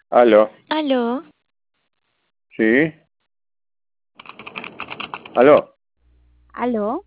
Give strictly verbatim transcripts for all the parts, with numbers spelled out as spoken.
Aló, Aló, sí, aló, Aló,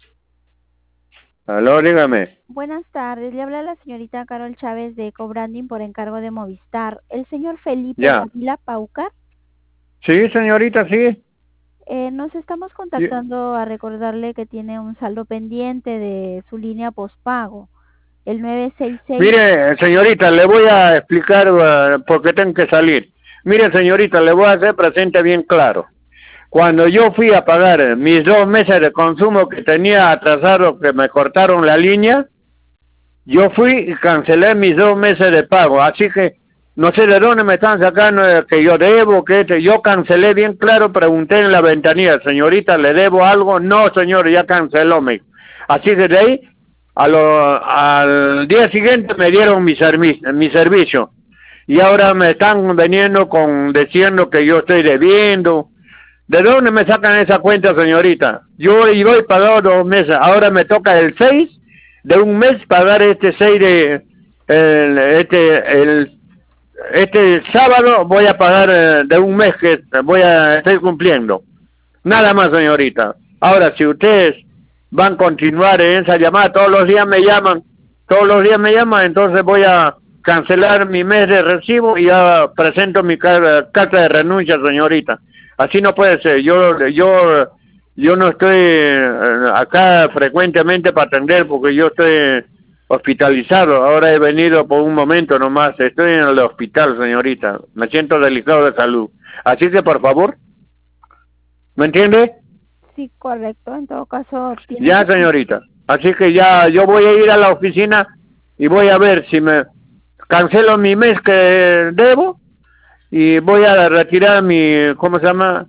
aló, dígame. buenas tardes. Le habla la señorita Carol Chávez de Cobranding por encargo de Movistar. El señor Felipe Ya. Dávila Paucar, Sí, señorita, sí. eh, nos estamos Y- contactando a recordarle que tiene un saldo pendiente de su línea postpago, el nueve seis seis. Mire, señorita, le voy a explicar eh, por qué tengo que salir. Mire, señorita, le voy a hacer presente bien claro. Cuando yo fui a pagar mis dos meses de consumo que tenía atrasado, que me cortaron la línea, yo fui y cancelé mis dos meses de pago. Así que no sé de dónde me están sacando eh, que yo debo, que este, yo cancelé bien claro, pregunté en la ventanilla, señorita, ¿le debo algo? No, señor, ya canceló, me dijo. Así que de ahí, a lo, al día siguiente me dieron mi, servi mi servicio. Y ahora me están veniendo con diciendo que yo estoy debiendo. ¿De dónde me sacan esa cuenta, señorita? Yo iba y pagado dos meses, ahora me toca el seis de un mes pagar este seis de el, este el este sábado voy a pagar eh, de un mes que voy a estoy cumpliendo. Nada más, señorita. Ahora, si ustedes van a continuar en esa llamada, todos los días me llaman, todos los días me llaman, entonces voy a cancelar mi mes de recibo y ya presento mi car- carta de renuncia, señorita. Así no puede ser. Yo yo yo no estoy eh, acá frecuentemente para atender porque yo estoy hospitalizado. Ahora he venido por un momento nomás. Estoy en el hospital, señorita. Me siento delicado de salud. Así que, por favor, ¿me entiende? Sí, correcto. En todo caso, tiene Ya, que... señorita. Así que ya yo voy a ir a la oficina y voy a ver si me cancelo mi mes que debo y voy a retirar mi, ¿cómo se llama?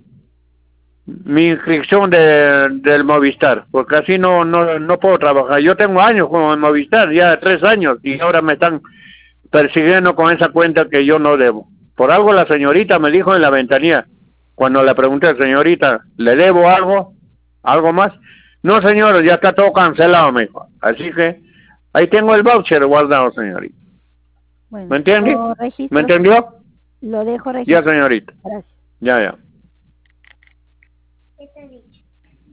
Mi inscripción de, del Movistar, porque así no, no, no puedo trabajar. Yo tengo años con el Movistar, ya tres años, y ahora me están persiguiendo con esa cuenta que yo no debo. Por algo la señorita me dijo en la ventanilla, cuando le pregunté, señorita, ¿le debo algo? ¿Algo más? No, señor, ya está todo cancelado, me dijo. Así que ahí tengo el voucher guardado, señorita. ¿Me Bueno, entiende? lo ¿Me registro, entendió? lo dejo Ya, registrado. señorita. Gracias. Ya, ya.